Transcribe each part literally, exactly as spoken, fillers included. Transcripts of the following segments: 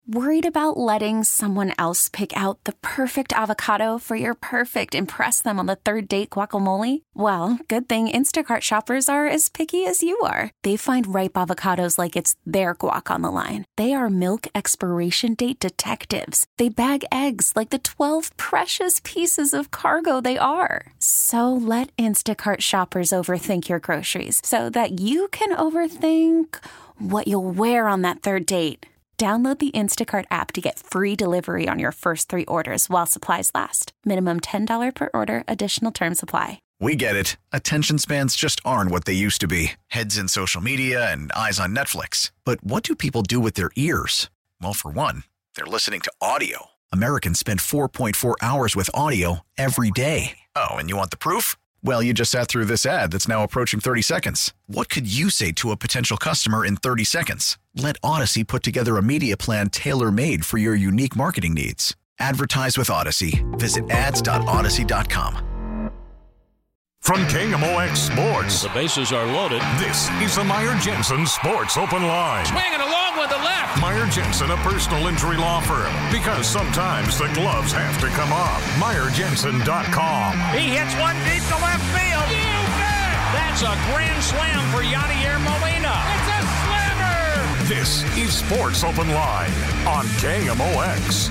Worried about letting someone else pick out the perfect avocado for your perfect impress them on the third date guacamole? Well, good thing Instacart shoppers are as picky as you are. They find ripe avocados like it's their guac on the line. They are milk expiration date detectives. They bag eggs like the twelve precious pieces of cargo they are. So let Instacart shoppers overthink your groceries so that you can overthink what you'll wear on that third date. Download the Instacart app to get free delivery on your first three orders while supplies last. Minimum ten dollars per order. Additional terms apply. We get it. Attention spans just aren't what they used to be. Heads in social media and eyes on Netflix. But what do people do with their ears? Well, for one, they're listening to audio. Americans spend four point four hours with audio every day. Oh, and you want the proof? Well, you just sat through this ad that's now approaching thirty seconds. What could you say to a potential customer in thirty seconds? Let Odyssey put together a media plan tailor-made for your unique marketing needs. Advertise with Odyssey. Visit ads dot odyssey dot com. From K M O X Sports. The bases are loaded. This is the Meyer Jensen Sports Open Line. Swinging along with the left. Meyer Jensen, a personal injury law firm. Because sometimes the gloves have to come off. Meyer Jensen dot com. He hits one deep to left field. You bet. That's a grand slam for Yadier Molina. It's a slammer. This is Sports Open Line on K M O X.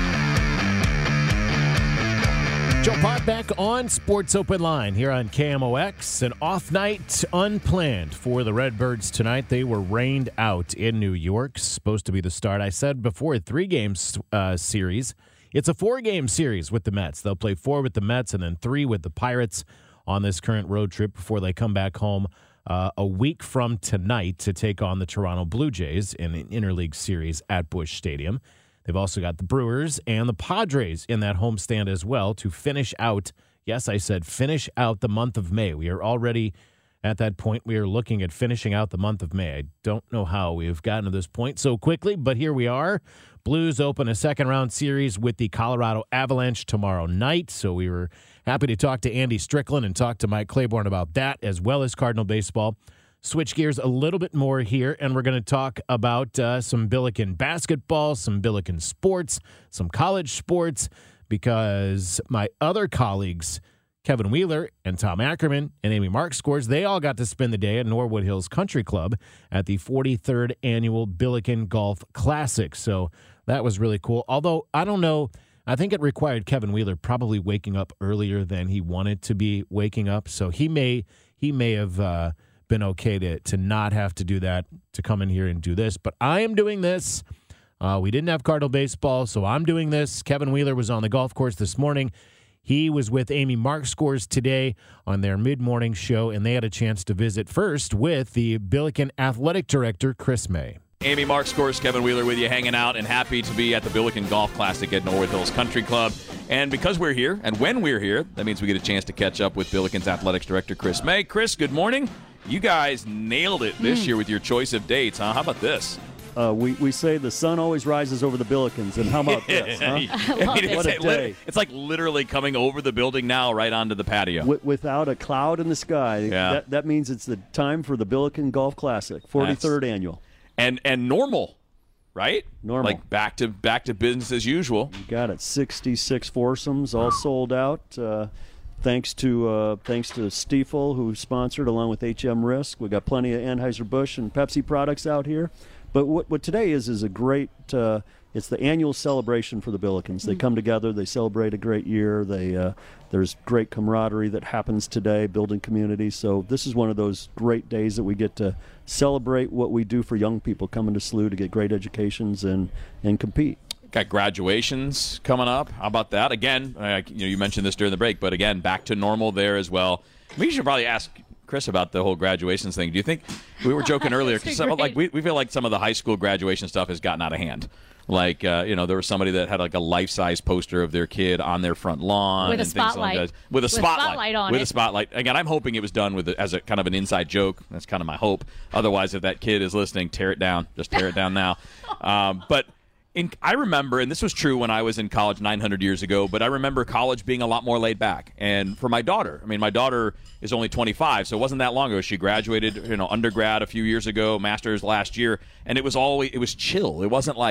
Joe Pot back on Sports Open Line here on K M O X. An off night unplanned for the Redbirds tonight. They were rained out in New York. Supposed to be the start. I said before, a three-game uh, series. It's a four-game series with the Mets. They'll play four with the Mets and then three with the Pirates on this current road trip before they come back home uh, a week from tonight to take on the Toronto Blue Jays in an interleague series at Busch Stadium. They've also got the Brewers and the Padres in that homestand as well to finish out, yes, I said finish out the month of May. We are already at that point. We are looking at finishing out the month of May. I don't know how we have gotten to this point so quickly, but here we are. Blues open a second-round series with the Colorado Avalanche tomorrow night, so we were happy to talk to Andy Strickland and talk to Mike Claiborne about that, as well as Cardinal baseball. Switch gears a little bit more here, and we're going to talk about uh, some Billiken basketball, some Billiken sports, some college sports, because my other colleagues, Kevin Wheeler and Tom Ackerman and Amy Markscores, they all got to spend the day at Norwood Hills Country Club at the forty-third Annual Billiken Golf Classic. So that was really cool. Although, I don't know, I think it required Kevin Wheeler probably waking up earlier than he wanted to be waking up. So he may he may have uh, been okay to, to not have to do that, to come in here and do this. But I am doing this. Uh, we didn't have Cardinal baseball, so I'm doing this. Kevin Wheeler was on the golf course this morning. He was with Amy Markscores today on their mid-morning show, and they had a chance to visit first with the Billiken Athletic Director, Chris May. Amy Markscores, Kevin Wheeler with you, hanging out and happy to be at the Billiken Golf Classic at Norwood Hills Country Club. And because we're here, and when we're here, that means we get a chance to catch up with Billiken's Athletics Director, Chris May. Chris, good morning. You guys nailed it this mm. year with your choice of dates, huh? How about this? Uh, we, we say the sun always rises over the Billikens, and how about this? Huh? I mean, it's, what a day. It's like literally coming over the building now, right onto the patio. W- without a cloud in the sky, yeah. that, that means it's the time for the Billiken Golf Classic, forty-third That's, annual. And and normal, right? Normal. Like back to back to business as usual. You got it. sixty-six foursomes, all sold out. Uh, thanks to uh, thanks to Stiefel, who sponsored, along with H M Risk. We got plenty of Anheuser-Busch and Pepsi products out here. But what, what today is is a great, uh, it's the annual celebration for the Billikens. They come together, they celebrate a great year. They uh, There's great camaraderie that happens today, building community. So this is one of those great days that we get to celebrate what we do for young people coming to S L U to get great educations and, and compete. Got graduations coming up. How about that? Again, uh, you know, you mentioned this during the break, but again, back to normal there as well. We should probably ask Chris about the whole graduations thing. Do you think, we were joking earlier, because like we, we feel like some of the high school graduation stuff has gotten out of hand. Like, uh, you know, there was somebody that had like a life-size poster of their kid on their front lawn. With a and things spotlight. like that. With a spotlight. With a spotlight on With it. a spotlight. Again, I'm hoping it was done with a, as a kind of an inside joke. That's kind of my hope. Otherwise, if that kid is listening, tear it down. Just tear it down now. Um, but in, I remember, and this was true when I was in college nine hundred years ago, but I remember college being a lot more laid back. And for my daughter, I mean, my daughter is only twenty-five, so it wasn't that long ago. She graduated, you know, undergrad a few years ago, master's last year, and it was always it was chill. It wasn't like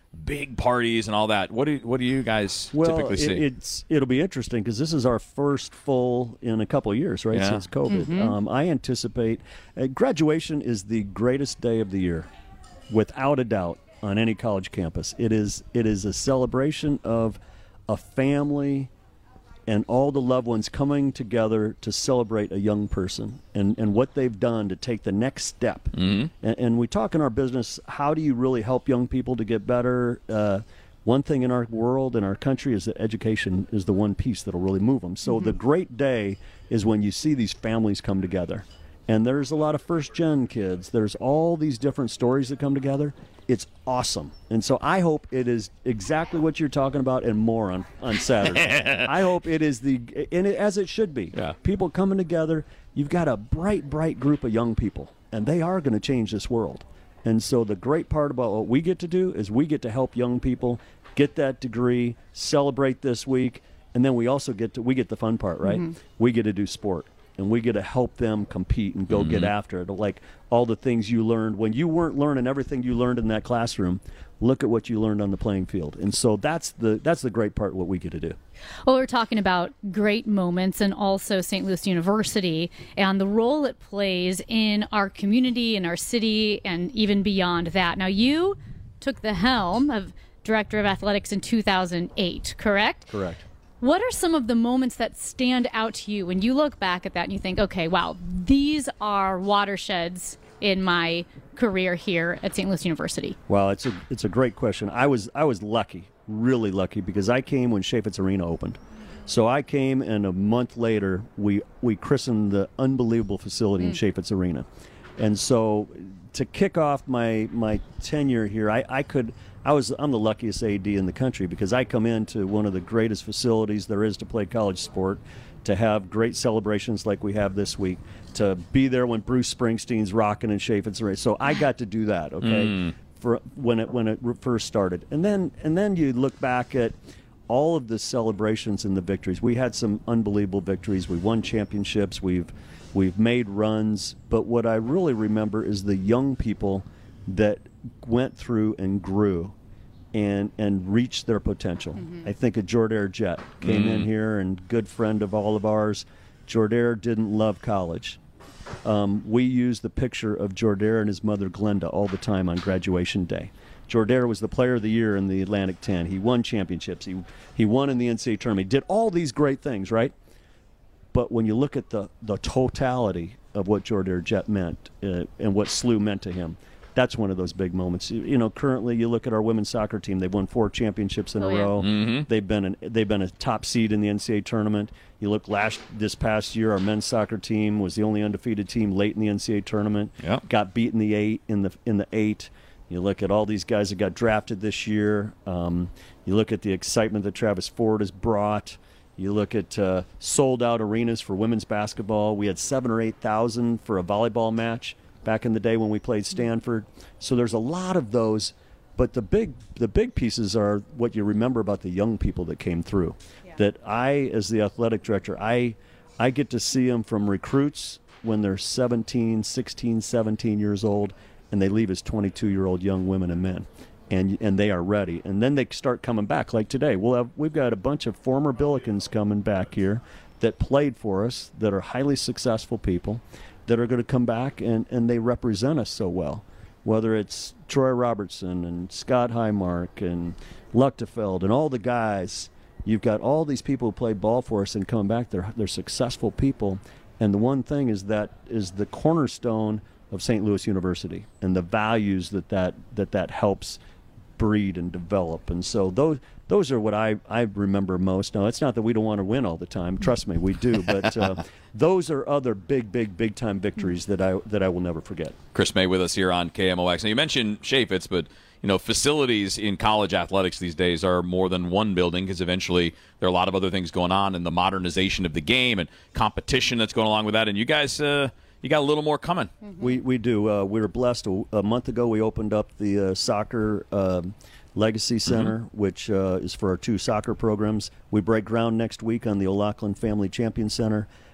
big parties and all that. What do what do you guys well, typically see? It, it's it'll be interesting because this is our first full in a couple of years, right? Yeah. Since COVID. Mm-hmm. Um, I anticipate uh, graduation is the greatest day of the year, without a doubt, on any college campus. It is it is a celebration of a family and all the loved ones coming together to celebrate a young person and, and what they've done to take the next step. Mm-hmm. And, and we talk in our business, how do you really help young people to get better? Uh, one thing in our world, in our country, is that education is the one piece that'll really move them. So mm-hmm. the great day is when you see these families come together. And there's a lot of first-gen kids. There's all these different stories that come together. It's awesome. And so I hope it is exactly what you're talking about and more on, on Saturday. I hope it is the, and it, as it should be. Yeah. People coming together. You've got a bright, bright group of young people, and they are going to change this world. And so the great part about what we get to do is we get to help young people get that degree, celebrate this week, and then we also get to, we get the fun part, right? Mm-hmm. We get to do sport. And we get to help them compete and go mm-hmm. get after it. Like all the things you learned when you weren't learning everything you learned in that classroom, look at what you learned on the playing field. And so that's the that's the great part of what we get to do. Well, we're talking about great moments and also Saint Louis University and the role it plays in our community, in our city, and even beyond that. Now, you took the helm of Director of Athletics in two thousand eight, correct? Correct. What are some of the moments that stand out to you when you look back at that and you think, okay, wow, these are watersheds in my career here at Saint Louis University? Well, it's a it's a great question. I was I was lucky, really lucky, because I came when Chaifetz Arena opened. So I came, and a month later, we we christened the unbelievable facility mm. in Chaifetz Arena. And so to kick off my my tenure here, I, I could. I was I'm the luckiest A D in the country because I come into one of the greatest facilities there is to play college sport, to have great celebrations like we have this week, to be there when Bruce Springsteen's rocking in Chaifetz Arena. So I got to do that, okay, mm. for when it when it first started. And then and then you look back at all of the celebrations and the victories. We had some unbelievable victories. We won championships. We've we've made runs. But what I really remember is the young people that went through and grew and and reached their potential. Mm-hmm. I think of Jordair Jett came mm. in here, and good friend of all of ours. Jordair didn't love college. Um, we use the picture of Jordair and his mother Glenda all the time on graduation day. Jordair was the player of the year in the Atlantic ten. He won championships. He he won in the N C double A tournament. He did all these great things, right? But when you look at the, the totality of what Jordair Jett meant uh, and what S L U meant to him, that's one of those big moments. You, you know, currently you look at our women's soccer team. They've won four championships in oh, a yeah. row. Mm-hmm. They've been an, they've been a top seed in the N C double A tournament. You look last this past year, our men's soccer team was the only undefeated team late in the N C double A tournament. Yep. Got beat in the eight in the in the eight. You look at all these guys that got drafted this year. Um, you look at the excitement that Travis Ford has brought. You look at uh, sold-out arenas for women's basketball. We had seven or eight thousand for a volleyball match back in the day when we played Stanford. So there's a lot of those, but the big the big pieces are what you remember about the young people that came through. Yeah. That I, as the athletic director, I I get to see them from recruits when they're seventeen, sixteen, seventeen years old, and they leave as twenty-two-year-old young women and men. And and they are ready, and then they start coming back. Like today, we'll have we've got a bunch of former Billikens coming back here that played for us, that are highly successful people, that are going to come back and, and they represent us so well. Whether it's Troy Robertson and Scott Highmark and Luchtefeld and all the guys, you've got all these people who played ball for us and coming back. They're they're successful people, and the one thing is that is the cornerstone of Saint Louis University and the values that that that, that helps breed and develop. And so those those are what I, I remember most. Now, it's not that we don't want to win all the time. Trust me, we do. But uh, those are other big, big, big-time victories that I that I will never forget. Chris May with us here on K M O X. Now, you mentioned Chaifetz, but you know, facilities in college athletics these days are more than one building because eventually there are a lot of other things going on in the modernization of the game and competition that's going along with that. And you guys uh, – you got a little more coming. Mm-hmm. We we do. Uh, we were blessed. A, a month ago, we opened up the uh, Soccer uh, Legacy Center, mm-hmm. which uh, is for our two soccer programs. We break ground next week on the O'Loughlin Family Champion Center.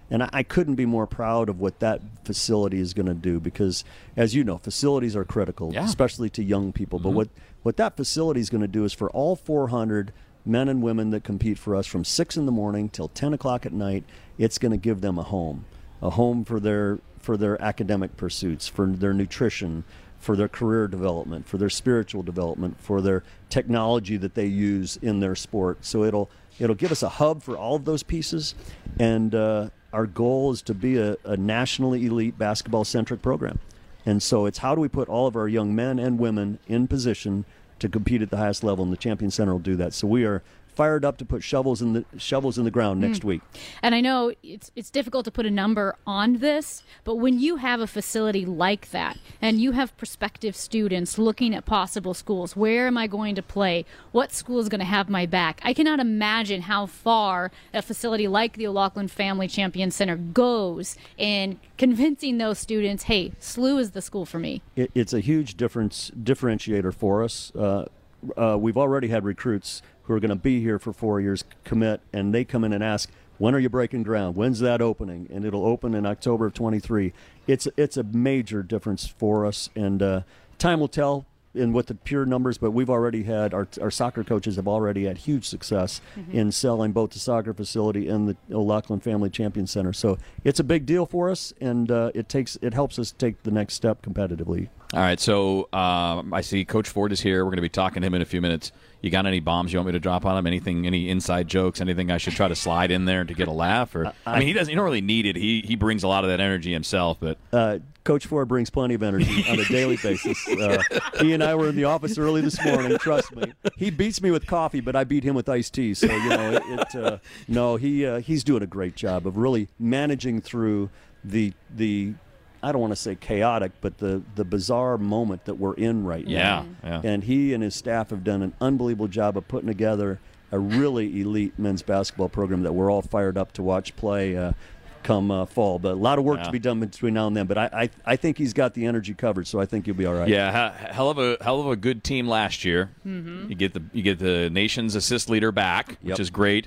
And I, I couldn't be more proud of what that facility is going to do because, as you know, facilities are critical, yeah. especially to young people. Mm-hmm. But what, what that facility is going to do is for all four hundred men and women that compete for us from six in the morning till ten o'clock at night, it's going to give them a home, a home for their for their academic pursuits, for their nutrition, for their career development, for their spiritual development, for their technology that they use in their sport. So it'll it'll give us a hub for all of those pieces, and uh, our goal is to be a, a nationally elite basketball-centric program. And so it's how do we put all of our young men and women in position to compete at the highest level, and the Champion Center will do that. So we are fired up to put shovels in the shovels in the ground next mm. week. And I know it's it's difficult to put a number on this, but when you have a facility like that and you have prospective students looking at possible schools, where am I going to play? What school is going to have my back? I cannot imagine how far a facility like the O'Loughlin Family Champion Center goes in convincing those students, hey, S L U is the school for me. It, it's a huge difference differentiator for us. Uh, uh, we've already had recruits who are going to be here for four years commit, and they come in and ask, when are you breaking ground? When's that opening? And it'll open in October of twenty-three. It's, it's a major difference for us, and uh, time will tell in what the pure numbers, but we've already had, our, our soccer coaches have already had huge success mm-hmm. in selling both the soccer facility and the O'Loughlin Family Champion Center. So it's a big deal for us, and uh, it takes it helps us take the next step competitively. All right, so um, I see Coach Ford is here. We're going to be talking to him in a few minutes. You got any bombs you want me to drop on him? Anything, any inside jokes? Anything I should try to slide in there to get a laugh? Or I, I mean, he doesn't. You don't really need it. He he brings a lot of that energy himself. But uh, Coach Ford brings plenty of energy on a daily basis. Uh, he and I were in the office early this morning. Trust me, he beats me with coffee, but I beat him with iced tea. So you know, it. it uh, no, he uh, he's doing a great job of really managing through the the. I don't want to say chaotic, but the, the bizarre moment that we're in right yeah, now. Yeah. And he and his staff have done an unbelievable job of putting together a really elite men's basketball program that we're all fired up to watch play uh, come uh, fall. But a lot of work yeah. to be done between now and then. But I, I I think he's got the energy covered, so I think you'll be all right. Yeah, hell of a hell of a good team last year. Mm-hmm. You get the you get the nation's assist leader back, which yep. is great.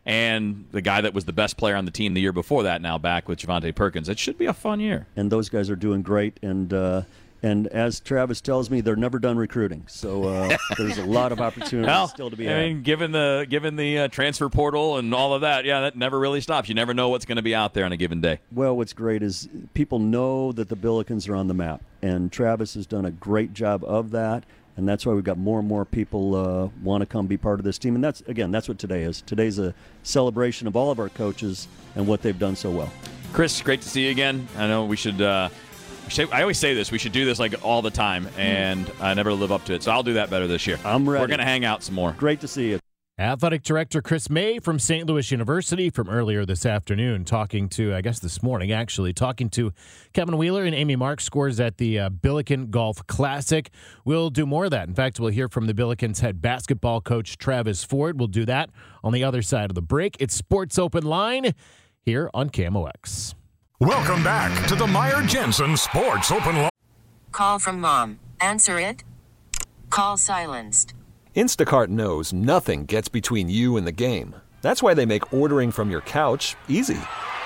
And the guy that was the best player on the team the year before that now back with Javante Perkins. It should be a fun year. And those guys are doing great. And uh, and as Travis tells me, they're never done recruiting. So uh, there's a lot of opportunities well, still to be I had. mean, given the given the uh, transfer portal and all of that, yeah, that never really stops. You never know what's going to be out there on a given day. Well, what's great is people know that the Billikens are on the map. And Travis has done a great job of that. And that's why we've got more and more people uh, want to come be part of this team. And that's, again, that's what today is. Today's a celebration of all of our coaches and what they've done so well. Chris, great to see you again. I know we should, uh, we should I always say this, we should do this like all the time, and mm. I never live up to it. So I'll do that better this year. I'm ready. We're going to hang out some more. Great to see you. Athletic Director Chris May from Saint Louis University from earlier this afternoon talking to, I guess this morning actually, talking to Kevin Wheeler and Amy Marks, scores at the uh, Billiken Golf Classic. We'll do more of that. In fact, we'll hear from the Billikens head basketball coach Travis Ford. We'll do that on the other side of the break. It's Sports Open Line here on K M O X. Welcome back to the Meyer Jensen Sports Open Line. Call from mom. Answer it. Call silenced. Instacart knows nothing gets between you and the game. That's why they make ordering from your couch easy.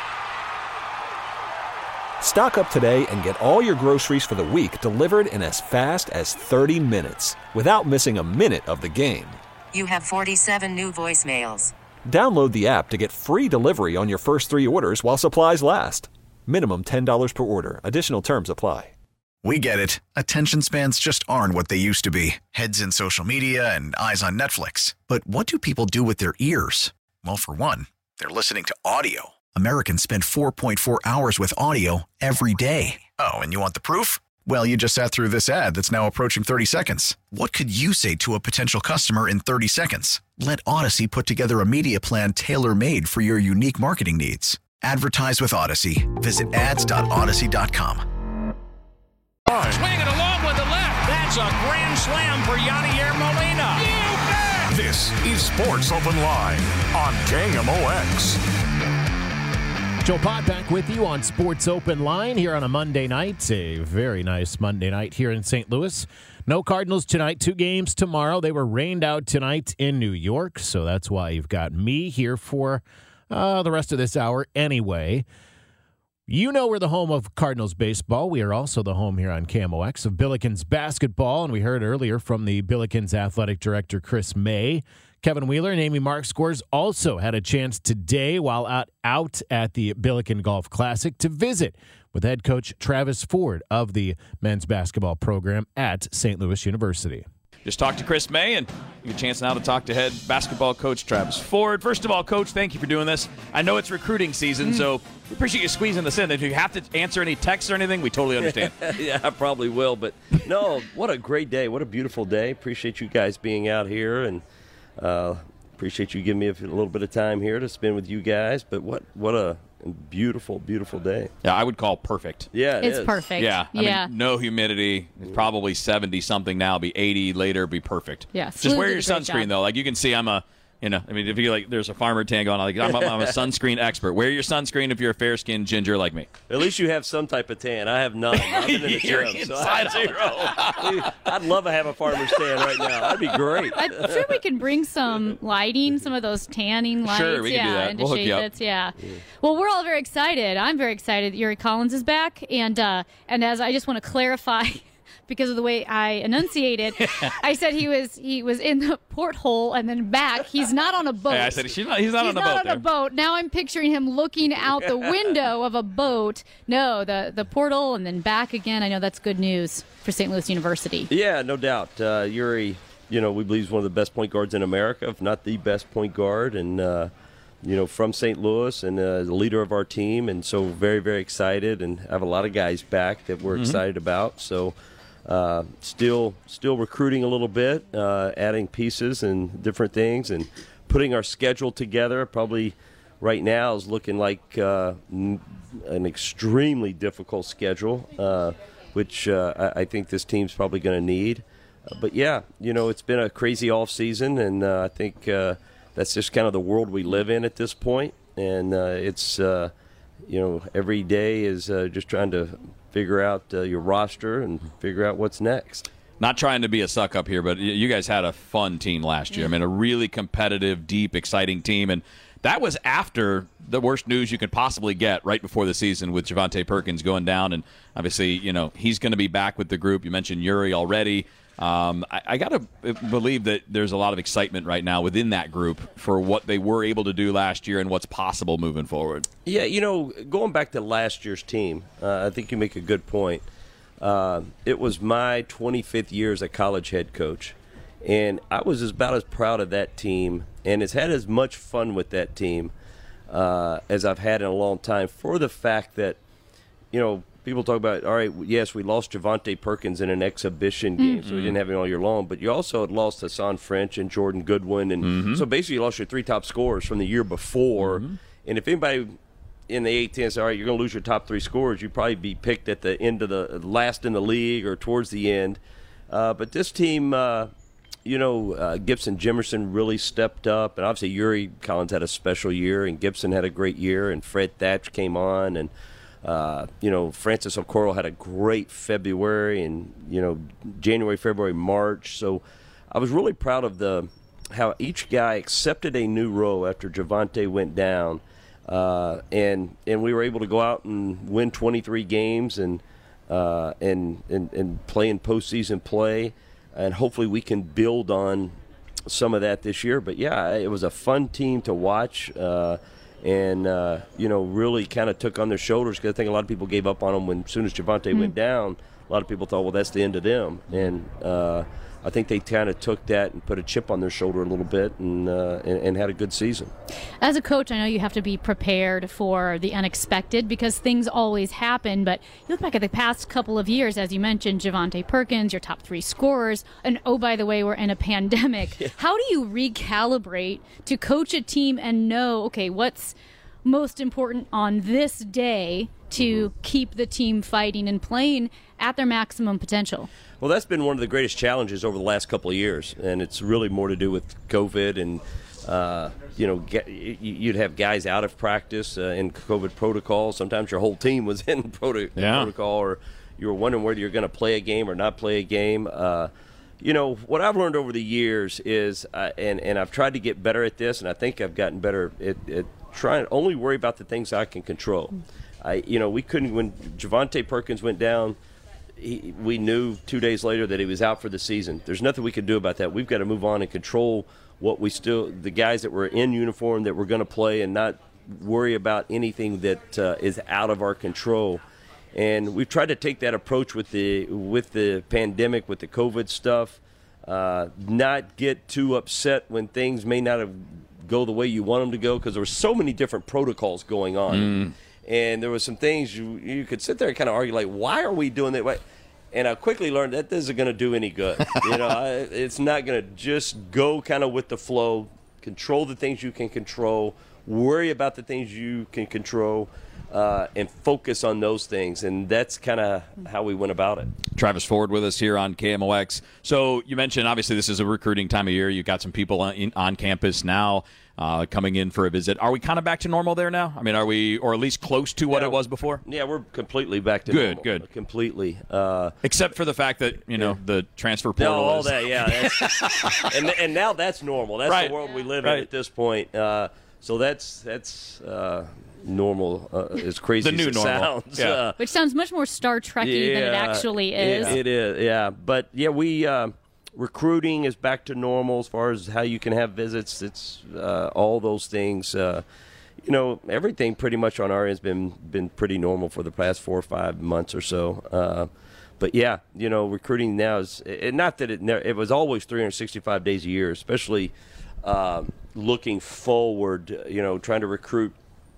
Stock up today and get all your groceries for the week delivered in as fast as thirty minutes without missing a minute of the game. You have forty-seven new voicemails. Download the app to get free delivery on your first three orders while supplies last. Minimum ten dollars per order. Additional terms apply. We get it. Attention spans just aren't what they used to be. Heads in social media and eyes on Netflix. But what do people do with their ears? Well, for one, they're listening to audio. Americans spend four point four hours with audio every day. Oh, and you want the proof? Well, you just sat through this ad that's now approaching thirty seconds. What could you say to a potential customer in thirty seconds? Let Odyssey put together a media plan tailor-made for your unique marketing needs. Advertise with Odyssey. Visit ads dot odyssey dot com. Swing it along with the left. That's a grand slam for Yadier Molina. You bet! This is Sports Open Line on K M O X. Joe Pott back with you on Sports Open Line here on a Monday night. A very nice Monday night here in Saint Louis. No Cardinals tonight, two games tomorrow. They were rained out tonight in New York, so that's why you've got me here for uh, the rest of this hour anyway. You know we're the home of Cardinals baseball. We are also the home here on K M O X of Billikens basketball, and we heard earlier from the Billikens athletic director, Chris May. Kevin Wheeler and Amy Mark Scores also had a chance today while out, out at the Billiken Golf Classic to visit with head coach Travis Ford of the men's basketball program at Saint Louis University. Just talked to Chris May, and you have a chance now to talk to head basketball coach Travis Ford. First of all, Coach, thank you for doing this. I know it's recruiting season, mm. so we appreciate you squeezing this in. If you have to answer any texts or anything, we totally understand. Yeah, I probably will, but no, what a great day. What a beautiful day. Appreciate you guys being out here, and uh, appreciate you giving me a little bit of time here to spend with you guys, but what, what a beautiful, beautiful day. Yeah, I would call perfect. Yeah, it it's is. perfect. Yeah, I yeah. mean, no humidity. It's probably seventy something now. Be eighty later. Be perfect. Yeah, just wear your sunscreen job. though. Like you can see, I'm a. You know, I mean, if you like, there's a farmer tan going on. Like, I'm, I'm a sunscreen expert. Wear your sunscreen if you're a fair-skinned ginger like me. At least you have some type of tan. I have none. I'm in the You're gym, so inside I have zero. I'd love to have a farmer's tan right now. That'd be great. I'm sure we can bring some lighting, some of those tanning lights. Sure, we can yeah, do that. Into We'll hook you up. Shavits, yeah. yeah. Well, we're all very excited. I'm very excited that Yuri Collins is back, and uh, and as I just want to clarify. Because of the way I enunciated, I said he was he was in the porthole and then back. He's not on a boat. Hey, I said he's not, he's not he's on a not boat. on there. a boat. Now I'm picturing him looking out the window of a boat. No, the the portal and then back again. I know that's good news for Saint Louis University. Yeah, no doubt. Uh, Yuri, you know, we believe is one of the best point guards in America, if not the best point guard, and uh, you know, from Saint Louis and uh, the leader of our team, and so very, very excited, and have a lot of guys back that we're mm-hmm. excited about. So. Uh, still, still recruiting a little bit, uh, adding pieces and different things, and putting our schedule together. Probably right now is looking like uh, n- an extremely difficult schedule, uh, which uh, I-, I think this team's probably going to need. Uh, but yeah, you know, it's been a crazy off season, and uh, I think uh, that's just kind of the world we live in at this point. And uh, it's uh, you know, every day is uh, just trying to figure out uh, your roster and figure out what's next. Not trying to be a suck up here, but you guys had a fun team last year. I mean, a really competitive, deep, exciting team. And that was after the worst news you could possibly get right before the season with Javonte Perkins going down. And obviously, you know, he's going to be back with the group. You mentioned Yuri already. Um, I, I got to believe that there's a lot of excitement right now within that group for what they were able to do last year and what's possible moving forward. Yeah, you know, going back to last year's team, uh, I think you make a good point. Uh, it was my twenty-fifth year as a college head coach, and I was about as proud of that team and has had as much fun with that team uh, as I've had in a long time, for the fact that, you know, people talk about, all right, yes, we lost Javonte Perkins in an exhibition game, mm-hmm. so we didn't have him all year long, but you also had lost Hassan French and Jordan Goodwin, and mm-hmm. so basically you lost your three top scorers from the year before, mm-hmm. and if anybody in the A ten says, all right, you're going to lose your top three scorers, you'd probably be picked at the end of the last in the league or towards the end. Uh, but this team, uh, you know, uh, Gibson Jimerson really stepped up, and obviously Yuri Collins had a special year, and Gibson had a great year, and Fred Thatch came on, and Uh, you know, Francis Okoro had a great February, and, you know, January, February, March. So I was really proud of the how each guy accepted a new role after Javonte went down, uh, and and we were able to go out and win twenty-three games and uh, and, and and play in postseason play, and hopefully we can build on some of that this year. But yeah, it was a fun team to watch. Uh, And, uh, you know, really kind of took on their shoulders, because I think a lot of people gave up on them when, as soon as Javonte mm. went down, a lot of people thought, well, that's the end of them. And uh, I think they kind of took that and put a chip on their shoulder a little bit, and, uh, and and had a good season. As a coach, I know you have to be prepared for the unexpected, because things always happen. But you look back at the past couple of years, as you mentioned, Javonte Perkins, your top three scorers, and oh, by the way, we're in a pandemic. Yeah. How do you recalibrate to coach a team and know, okay, what's most important on this day to mm-hmm. keep the team fighting and playing at their maximum potential? Well, that's been one of the greatest challenges over the last couple of years, and it's really more to do with COVID and, uh, you know, get, you'd have guys out of practice uh, in COVID protocol. Sometimes your whole team was in proto- yeah. protocol, or you were wondering whether you're going to play a game or not play a game. Uh, you know, what I've learned over the years is, uh, and, and I've tried to get better at this, and I think I've gotten better at, at trying to only worry about the things I can control. I, you know, we couldn't when Javante Perkins went down. He, we knew two days later that he was out for the season. There's nothing we can do about that. We've got to move on and control what we still, the guys that were in uniform that were going to play, and not worry about anything that uh, is out of our control. And we've tried to take that approach with the with the pandemic, with the COVID stuff. Uh, not get too upset when things may not have go the way you want them to go, because there were so many different protocols going on. Mm. And there were some things you you could sit there and kind of argue, like, why are we doing that? And I quickly learned that this isn't going to do any good. You know, I, it's not going to just go kind of with the flow, control the things you can control, worry about the things you can control, uh, and focus on those things. And that's kind of how we went about it. Travis Ford with us here on K M O X. So you mentioned, obviously, this is a recruiting time of year. You've got some people on, in, on campus now. Uh, coming in for a visit. Are we kind of back to normal there now? I mean, are we, or at least close to what yeah, it was before? Yeah, we're completely back to good, normal. Good, good. Completely. Uh, Except for the fact that, you know, yeah. the transfer portal no, all is. that, yeah. That's, and, and now that's normal. That's right. the world we live right. in at this point. Uh, so that's that's uh, normal, uh, as crazy the new as it normal. sounds. Yeah. Uh, Which sounds much more Star Trek-y yeah, than it actually is. Yeah, it is, yeah. But, yeah, we... Uh, recruiting is back to normal as far as how you can have visits. It's uh, all those things. Uh, you know, everything pretty much on our end has been been pretty normal for the past four or five months or so. Uh, but yeah, you know, recruiting now is it, not that it ne- it was always three hundred sixty-five days a year, especially uh, looking forward. You know, trying to recruit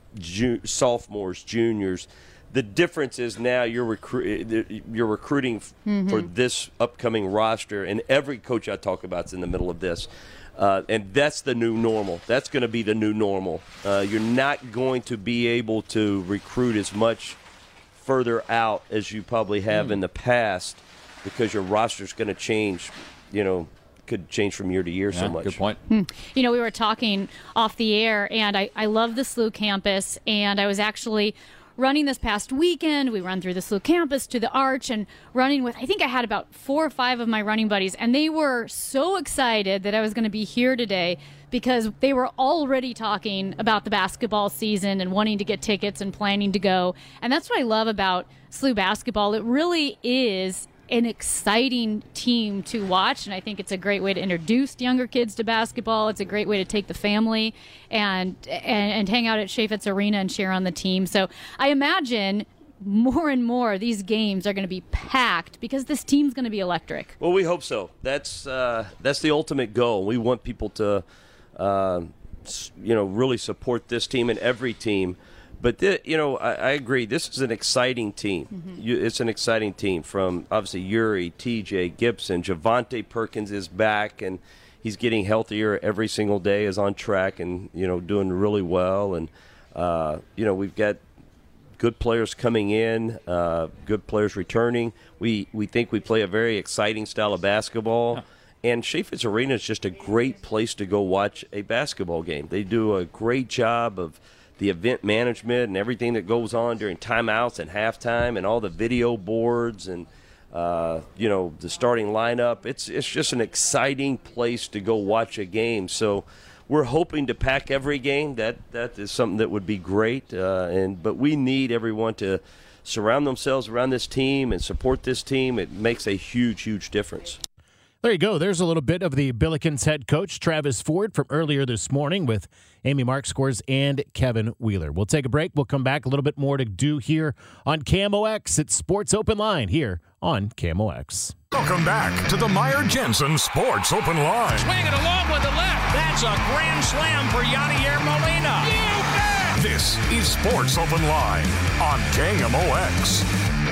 ju- sophomores, juniors. The difference is now you're recru- you're recruiting f- mm-hmm. for this upcoming roster, and every coach I talk about is in the middle of this. Uh, and that's the new normal. That's going to be the new normal. Uh, you're not going to be able to recruit as much further out as you probably have mm. in the past, because your roster's going to change, you know, could change from year to year yeah, so much. Good point. Hmm. You know, we were talking off the air, and I, I love the S L U campus, and I was actually running this past weekend. We run through the S L U campus to the Arch, and running with, I think I had about four or five of my running buddies, and they were so excited that I was going to be here today, because they were already talking about the basketball season and wanting to get tickets and planning to go. And that's what I love about S L U basketball. It really is an exciting team to watch, and I think it's a great way to introduce younger kids to basketball. It's a great way to take the family and and, and hang out at Chaifetz Arena and share on the team. So I imagine more and more these games are going to be packed, because this team's going to be electric. Well, we hope so. That's uh, that's the ultimate goal. We want people to, uh, you know, really support this team and every team. But, th- you know, I, I agree. This is an exciting team. Mm-hmm. You, it's an exciting team from, obviously, Yuri, T J, Gibson. Javante Perkins is back, and he's getting healthier every single day, is on track and, you know, doing really well. And, uh, you know, we've got good players coming in, uh, good players returning. We, we think we play a very exciting style of basketball. Yeah. And Chaifetz Arena is just a great place to go watch a basketball game. They do a great job of the event management and everything that goes on during timeouts and halftime, and all the video boards and, uh, you know, the starting lineup. It's it's just an exciting place to go watch a game. So we're hoping to pack every game. That that is something that would be great. Uh, and but we need everyone to surround themselves around this team and support this team. It makes a huge, huge difference. There you go. There's a little bit of the Billikens head coach, Travis Ford, from earlier this morning with Amy Markscores and Kevin Wheeler. We'll take a break. We'll come back. A little bit more to do here on K M O X. It's Sports Open Line here on K M O X. Welcome back to the Meyer Jensen Sports Open Line. Swing it along with the left. That's a grand slam for Yadier Molina. You bet! This is Sports Open Line on K M O X.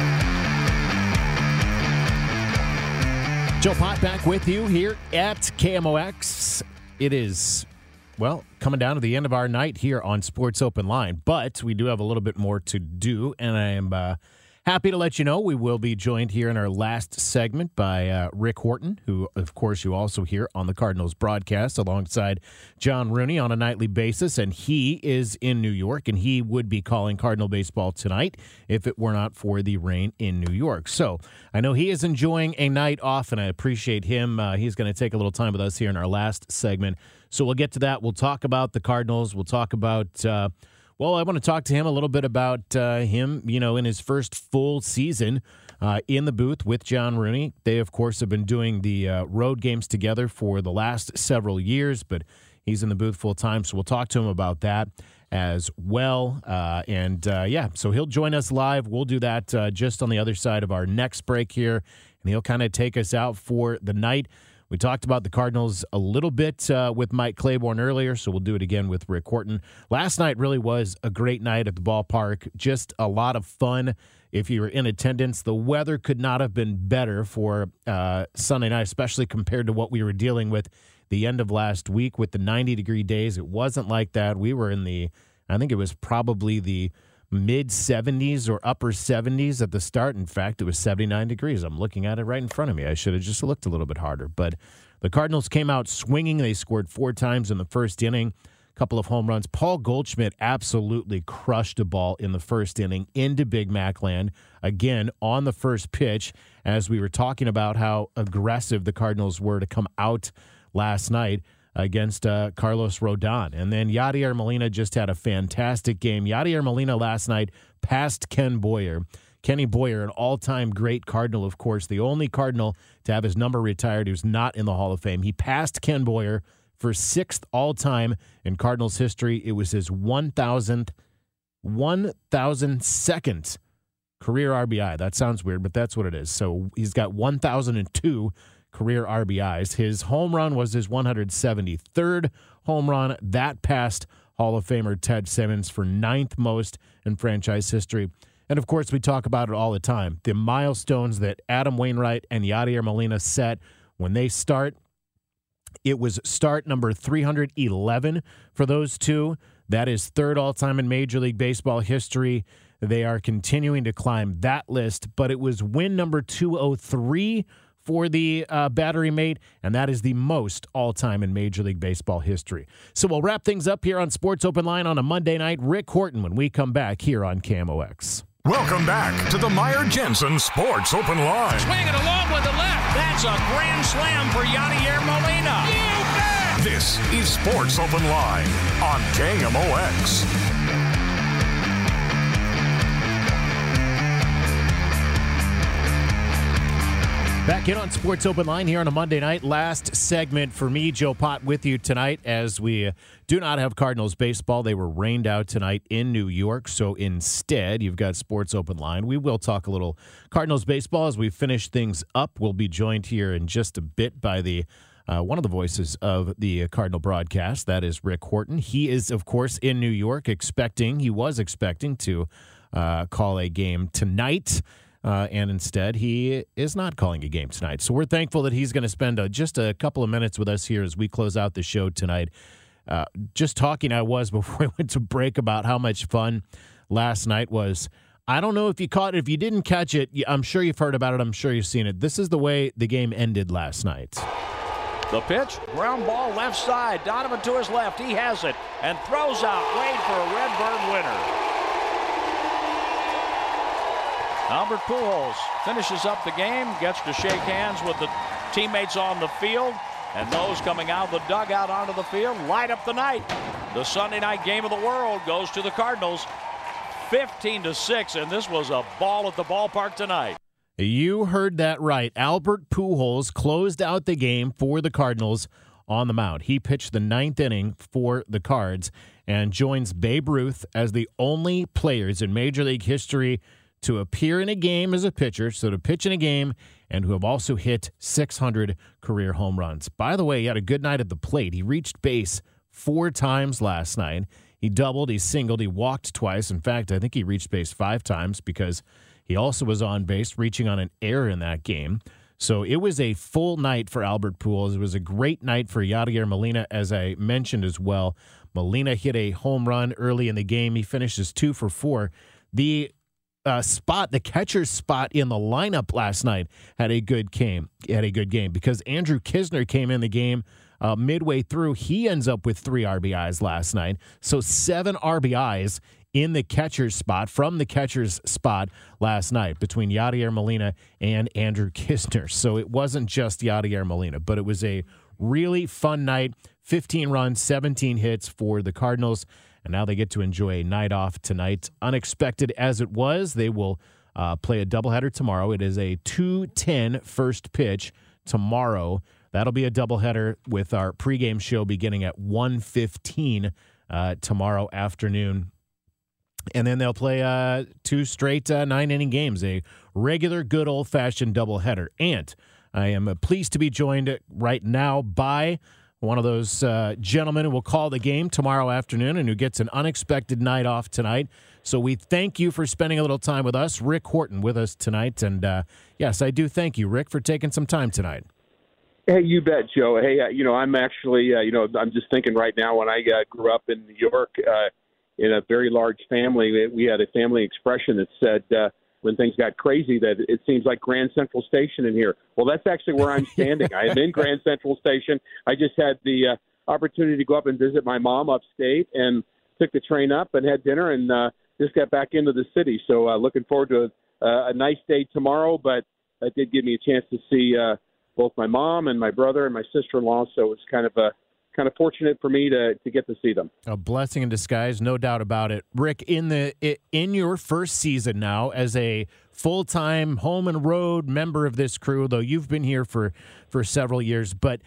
Joe Pott back with you here at K M O X. It is, well, coming down to the end of our night here on Sports Open Line, but we do have a little bit more to do, and I am uh, Happy to let you know we will be joined here in our last segment by uh, Rick Horton, who, of course, you also hear on the Cardinals broadcast alongside John Rooney on a nightly basis. And he is in New York, and he would be calling Cardinal baseball tonight if it were not for the rain in New York. So I know he is enjoying a night off, and I appreciate him. Uh, he's going to take a little time with us here in our last segment. So we'll get to that. We'll talk about the Cardinals. We'll talk about... Uh, Well, I want to talk to him a little bit about uh, him, you know, in his first full season uh, in the booth with John Rooney. They, of course, have been doing the uh, road games together for the last several years, but he's in the booth full time, so we'll talk to him about that as well. Uh, and, uh, yeah, so he'll join us live. We'll do that uh, just on the other side of our next break here, and he'll kind of take us out for the night. We talked about the Cardinals a little bit uh, with Mike Claiborne earlier, so we'll do it again with Rick Horton. Last night really was a great night at the ballpark, just a lot of fun. If you were in attendance, the weather could not have been better for uh, Sunday night, especially compared to what we were dealing with the end of last week with the ninety-degree days. It wasn't like that. We were in the, I think it was probably the mid seventies or upper seventies at the start. In fact, it was seventy-nine degrees. I'm looking at it right in front of me. I should have just looked a little bit harder. But the Cardinals came out swinging. They scored four times in the first inning, a couple of home runs. Paul Goldschmidt absolutely crushed a ball in the first inning into Big Mac land, again, on the first pitch, as we were talking about how aggressive the Cardinals were to come out last night against uh, Carlos Rodon. And then Yadier Molina just had a fantastic game. Yadier Molina last night passed Ken Boyer. Kenny Boyer, an all-time great Cardinal, of course, the only Cardinal to have his number retired who's not in the Hall of Fame. He passed Ken Boyer for sixth all-time in Cardinals history. It was his one thousandth, one thousand second career R B I. That sounds weird, but that's what it is. So he's got one thousand two career R B Is. His home run was his one hundred seventy-third home run. That passed Hall of Famer Ted Simmons for ninth most in franchise history. And, of course, we talk about it all the time. The milestones that Adam Wainwright and Yadier Molina set when they start. It was start number three hundred eleven for those two. That is third all-time in Major League Baseball history. They are continuing to climb that list. But it was win number two oh three for the uh, battery mate, and that is the most all-time in Major League Baseball history. So we'll wrap things up here on Sports Open Line on a Monday night. Rick Horton when we come back here on K M O X. Welcome back to the Meyer Jensen Sports Open Line. Swinging along with the left. That's a grand slam for Yadier Molina. You bet! This is Sports Open Line on K M O X. Back in on Sports Open Line here on a Monday night. Last segment for me, Joe Pott, with you tonight as we do not have Cardinals baseball. They were rained out tonight in New York, so instead you've got Sports Open Line. We will talk a little Cardinals baseball as we finish things up. We'll be joined here in just a bit by the uh, one of the voices of the Cardinal broadcast. That is Rick Horton. He is, of course, in New York expecting, he was expecting to uh, call a game tonight. Uh, and instead, he is not calling a game tonight. So we're thankful that he's going to spend uh, just a couple of minutes with us here as we close out the show tonight. Uh, just talking I was before we went to break about how much fun last night was. I don't know if you caught it. If you didn't catch it, I'm sure you've heard about it. I'm sure you've seen it. This is the way the game ended last night. The pitch, ground ball left side. Donovan to his left. He has it and throws out Wade for a Redbird winner. Albert Pujols finishes up the game, gets to shake hands with the teammates on the field, and those coming out of the dugout onto the field light up the night. The Sunday night game of the world goes to the Cardinals, fifteen to six, and this was a ball at the ballpark tonight. You heard that right. Albert Pujols closed out the game for the Cardinals on the mound. He pitched the ninth inning for the Cards and joins Babe Ruth as the only players in Major League history to appear in a game as a pitcher, so to pitch in a game, and who have also hit six hundred career home runs. By the way, he had a good night at the plate. He reached base four times last night. He doubled, he singled, he walked twice. In fact, I think he reached base five times because he also was on base, reaching on an error in that game. So it was a full night for Albert Pujols. It was a great night for Yadier Molina, as I mentioned as well. Molina hit a home run early in the game. He finishes two for four. The uh, spot, the catcher's spot in the lineup last night had a good game. Had a good game because Andrew Kisner came in the game uh, midway through. He ends up with three R B Is last night. So seven R B Is in the catcher's spot from the catcher's spot last night between Yadier Molina and Andrew Kisner. So it wasn't just Yadier Molina, but it was a really fun night. fifteen runs, seventeen hits for the Cardinals. And now they get to enjoy a night off tonight. Unexpected as it was, they will uh, play a doubleheader tomorrow. It is a two ten first pitch tomorrow. That'll be a doubleheader with our pregame show beginning at one fifteen uh, tomorrow afternoon. And then they'll play uh, two straight uh, nine-inning games, a regular, good, old-fashioned doubleheader. And I am uh, pleased to be joined right now by one of those uh, gentlemen who will call the game tomorrow afternoon and who gets an unexpected night off tonight. So we thank you for spending a little time with us. Rick Horton with us tonight. And, uh, yes, I do thank you, Rick, for taking some time tonight. Hey, you bet, Joe. Hey, uh, you know, I'm actually, uh, you know, I'm just thinking right now when I uh, grew up in New York uh, in a very large family, we had a family expression that said, uh, when things got crazy, that it seems like Grand Central Station in here. Well, that's actually where I'm standing. I am in Grand Central Station. I just had the uh, opportunity to go up and visit my mom upstate and took the train up and had dinner and uh, just got back into the city. So uh, looking forward to a, a nice day tomorrow, but that did give me a chance to see uh, both my mom and my brother and my sister-in-law. So it was kind of a kind of fortunate for me to to get to see them. A blessing in disguise, no doubt about it. Rick, in the in your first season now as a full-time home and road member of this crew, though you've been here for, for several years, but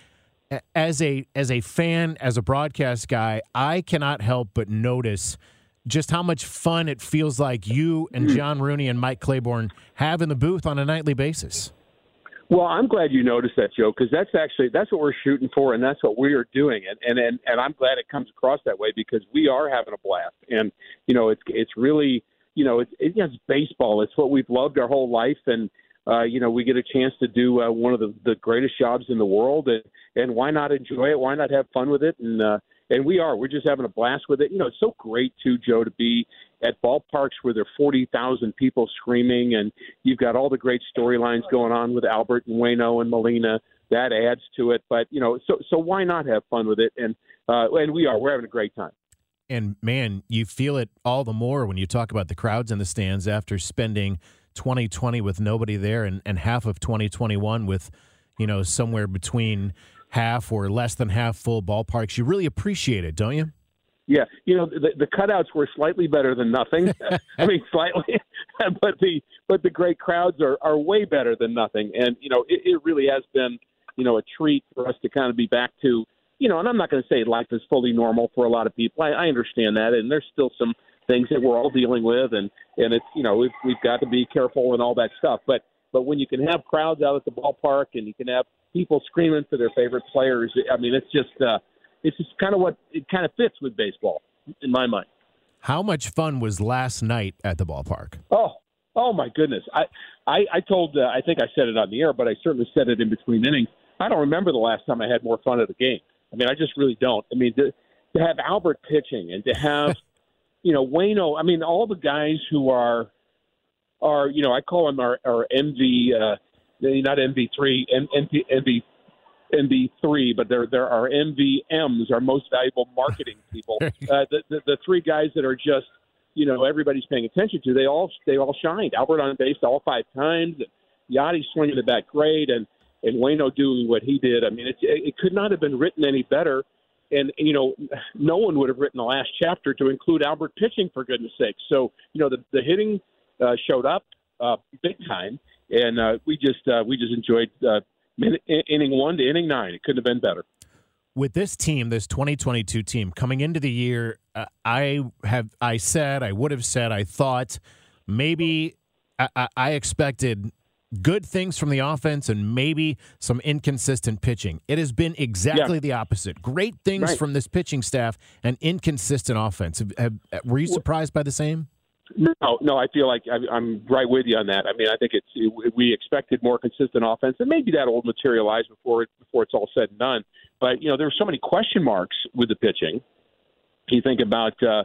as a as a fan, as a broadcast guy, I cannot help but notice just how much fun it feels like you and John Rooney and Mike Claiborne have in the booth on a nightly basis. Well, I'm glad you noticed that, Joe, because that's actually that's what we're shooting for, and that's what we are doing, and, and and and I'm glad it comes across that way because we are having a blast, and you know it's it's really you know it's it's baseball. It's what we've loved our whole life, and uh, you know we get a chance to do uh, one of the, the greatest jobs in the world, and and why not enjoy it? Why not have fun with it? And uh, and we are. We're just having a blast with it. You know, it's so great too, Joe, to be at ballparks where there are forty thousand people screaming, and you've got all the great storylines going on with Albert and Waino and Molina. That adds to it. But, you know, so so why not have fun with it? And uh, and we are. We're having a great time. And, man, you feel it all the more when you talk about the crowds in the stands after spending twenty twenty with nobody there and, and half of twenty twenty-one with, you know, somewhere between half or less than half full ballparks. You really appreciate it, don't you? Yeah, you know the, the cutouts were slightly better than nothing. I mean, slightly, but the but the great crowds are, are way better than nothing. And you know, it, it really has been you know a treat for us to kind of be back to you know. And I'm not going to say life is fully normal for a lot of people. I, I understand that, and there's still some things that we're all dealing with, and, and it's you know we've we've got to be careful and all that stuff. But but when you can have crowds out at the ballpark and you can have people screaming for their favorite players, I mean, it's just. Uh, It's just kind of what it kind of fits with baseball, in my mind. How much fun was last night at the ballpark? Oh, oh my goodness! I, I, I told, uh, I think I said it on the air, but I certainly said it in between innings. I don't remember the last time I had more fun at a game. I mean, I just really don't. I mean, to, to have Albert pitching and to have, you know, Waino. I mean, all the guys who are, are you know, I call them our, our M V, uh, not M V three, M V. M V M V three, but there there are M V Ms, our most valuable marketing people. Uh, the, the the three guys that are just, you know, everybody's paying attention to. They all they all shined. Albert on base all five times. And Yachty swinging the bat great, and and Waino doing what he did. I mean, it it could not have been written any better. And you know, no one would have written the last chapter to include Albert pitching, for goodness sake. So you know, the the hitting uh, showed up uh, big time, and uh, we just uh, we just enjoyed. Uh, Inning one to inning nine. It couldn't have been better. With this team, this twenty twenty-two team, coming into the year, uh, I have, I said, I would have said, I thought maybe I, I expected good things from the offense and maybe some inconsistent pitching. It has been exactly yeah. the opposite. Great things right. from this pitching staff and inconsistent offense. Have, have, were you surprised by the same? No, no, I feel like I'm right with you on that. I mean, I think it's it, we expected more consistent offense, and maybe that will materialize before it, before it's all said and done. But you know, there are so many question marks with the pitching. You think about uh,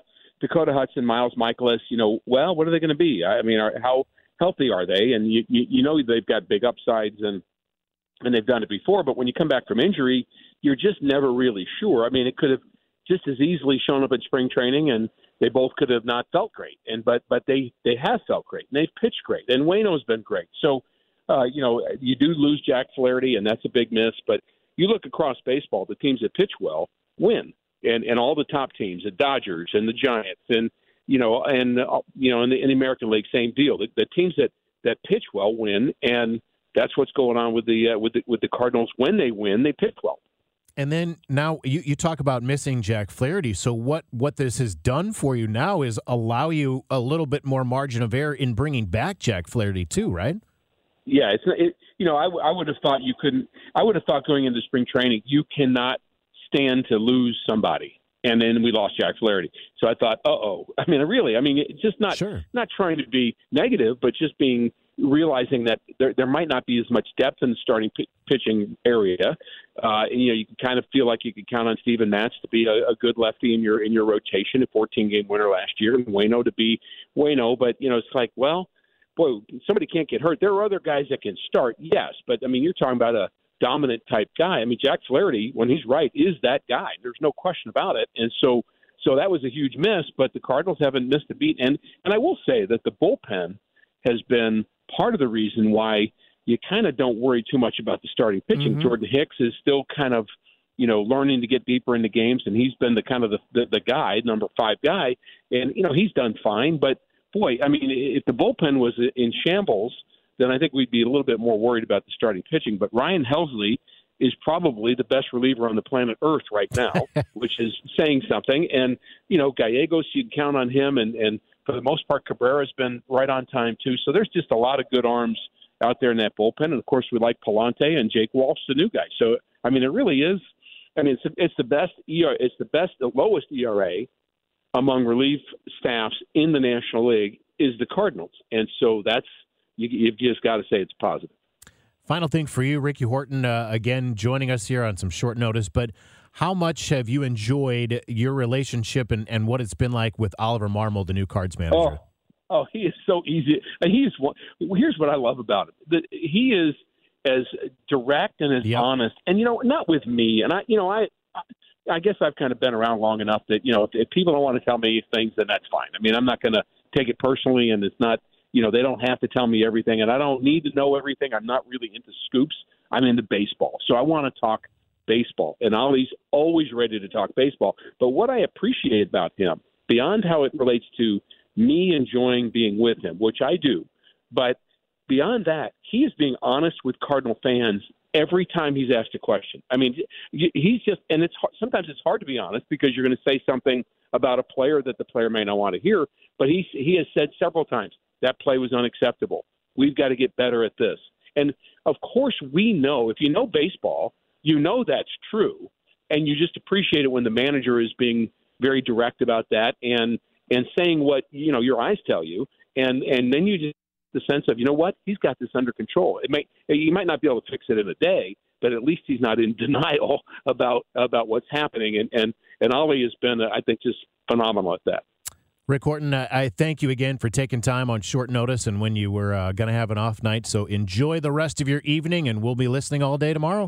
Dakota Hudson, Miles Michaelis, you know, well, what are they going to be? I mean, are, how healthy are they? And you, you you know they've got big upsides and and they've done it before. But when you come back from injury, you're just never really sure. I mean, it could have just as easily shown up in spring training, and they both could have not felt great. And but but they they have felt great, and they've pitched great, and Waino's been great. So uh, you know, you do lose Jack Flaherty, and that's a big miss. But you look across baseball, the teams that pitch well win. And and all the top teams, the Dodgers and the Giants, and you know, and uh, you know, in the, in the American League, same deal. The, the teams that, that pitch well win, and that's what's going on with the uh, with the with the Cardinals. When they win, they pitch well. And then now you, you talk about missing Jack Flaherty. So what what this has done for you now is allow you a little bit more margin of error in bringing back Jack Flaherty too, right? Yeah, it's it, you know, I, I would have thought you couldn't. I would have thought going into spring training, you cannot stand to lose somebody, and then we lost Jack Flaherty. So I thought, uh oh. I mean, really, I mean, it's just not sure. not trying to be negative, but just being realizing that there there might not be as much depth in the starting p- pitching area. Uh, and, you know, you can kind of feel like you could count on Steven Matz to be a, a good lefty in your in your rotation, a fourteen game winner last year, and Waino to be Waino. But you know, it's like, well, boy, somebody can't get hurt. There are other guys that can start, yes, but I mean, you're talking about a dominant type guy. I mean, Jack Flaherty, when he's right, is that guy. There's no question about it. And so, so that was a huge miss. But the Cardinals haven't missed a beat. And and I will say that the bullpen has been part of the reason why you kind of don't worry too much about the starting pitching. Mm-hmm. Jordan Hicks is still kind of, you know, learning to get deeper into games, and he's been the kind of the the, the guy, number five guy, and you know he's done fine. But boy, I mean, if the bullpen was in shambles, then I think we'd be a little bit more worried about the starting pitching. But Ryan Helsley is probably the best reliever on the planet Earth right now, which is saying something. And, you know, Gallegos, you can count on him. And, and for the most part, Cabrera's been right on time, too. So there's just a lot of good arms out there in that bullpen. And, of course, we like Palante and Jake Walsh, the new guy. So, I mean, it really is. I mean, it's, it's the best E R A, it's the best, the lowest E R A among relief staffs in the National League is the Cardinals. And so that's, You, you've just got to say it's positive. Final thing for you, Ricky Horton, uh, again, joining us here on some short notice, but how much have you enjoyed your relationship and, and what it's been like with Oliver Marmol, the new Cards manager? Oh, oh he is so easy. And he's one, here's what I love about him. The, he is as direct and as yep. honest. And, you know, not with me. And, I, you know, I, I guess I've kind of been around long enough that, you know, if, if people don't want to tell me things, then that's fine. I mean, I'm not going to take it personally, and it's not, you know, they don't have to tell me everything, and I don't need to know everything. I'm not really into scoops. I'm into baseball. So I want to talk baseball, and Ollie's always ready to talk baseball. But what I appreciate about him, beyond how it relates to me enjoying being with him, which I do, but beyond that, he is being honest with Cardinal fans every time he's asked a question. I mean, he's just, and it's sometimes it's hard to be honest because you're going to say something about a player that the player may not want to hear, but he he has said several times, that play was unacceptable. We've got to get better at this. And, of course, we know, if you know baseball, you know that's true, and you just appreciate it when the manager is being very direct about that and and saying what, you know, your eyes tell you, and, and then you just the sense of, you know what, he's got this under control. It may you might not be able to fix it in a day, but at least he's not in denial about about what's happening. And, and, and Ollie has been, I think, just phenomenal at that. Rick Horton, I thank you again for taking time on short notice and when you were uh, going to have an off night. So enjoy the rest of your evening, and we'll be listening all day tomorrow.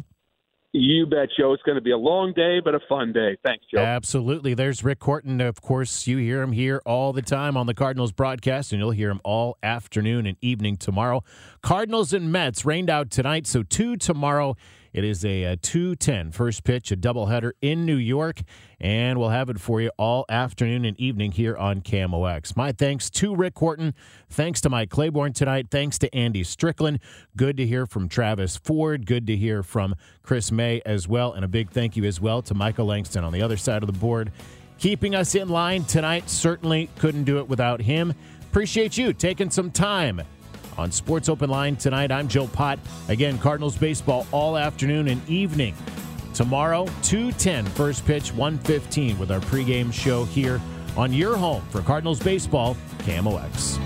You bet, Joe. It's going to be a long day, but a fun day. Thanks, Joe. Absolutely. There's Rick Horton. Of course, you hear him here all the time on the Cardinals broadcast, and you'll hear him all afternoon and evening tomorrow. Cardinals and Mets rained out tonight, so two tomorrow. It is a, a two ten first pitch, a doubleheader in New York, and we'll have it for you all afternoon and evening here on K M O X. My thanks to Rick Horton. Thanks to Mike Claiborne tonight. Thanks to Andy Strickland. Good to hear from Travis Ford. Good to hear from Chris May as well. And a big thank you as well to Michael Langston on the other side of the board, keeping us in line tonight. Certainly couldn't do it without him. Appreciate you taking some time on Sports Open Line tonight. I'm Joe Pott. Again, Cardinals baseball all afternoon and evening. Tomorrow, two ten first pitch, one fifteen with our pregame show here on your home for Cardinals baseball, K M O X.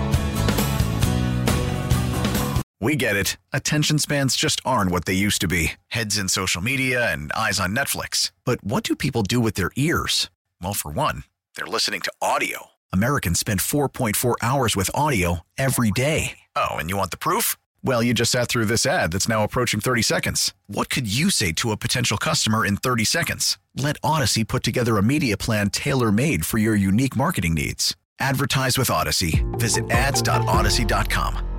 We get it. Attention spans just aren't what they used to be. Heads in social media and eyes on Netflix. But what do people do with their ears? Well, for one, They're listening to audio. Americans spend four point four hours with audio every day. Oh, and you want the proof? Well, you just sat through this ad that's now approaching thirty seconds. What could you say to a potential customer in thirty seconds? Let Odyssey put together a media plan tailor-made for your unique marketing needs. Advertise with Odyssey. Visit ads dot odyssey dot com.